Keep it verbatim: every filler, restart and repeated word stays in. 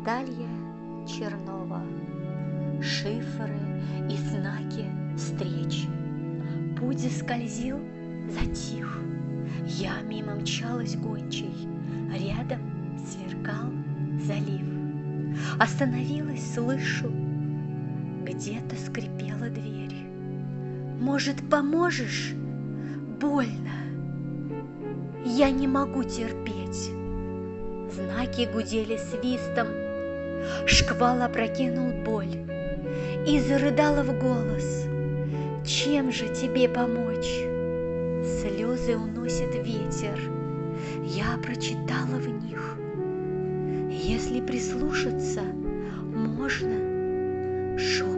Наталья Чернова. Шифры и знаки встречи. Путь заскользил, затих. Я мимо мчалась гончей, рядом сверкал залив. Остановилась, слышу, где-то скрипела дверь. Может, поможешь? Больно. Я не могу терпеть. Знаки гудели свистом. Шквал опрокинул боль и зарыдала в голос. Чем же тебе помочь? Слезы уносит ветер. Я прочитала в них. Если прислушаться, можно шепотом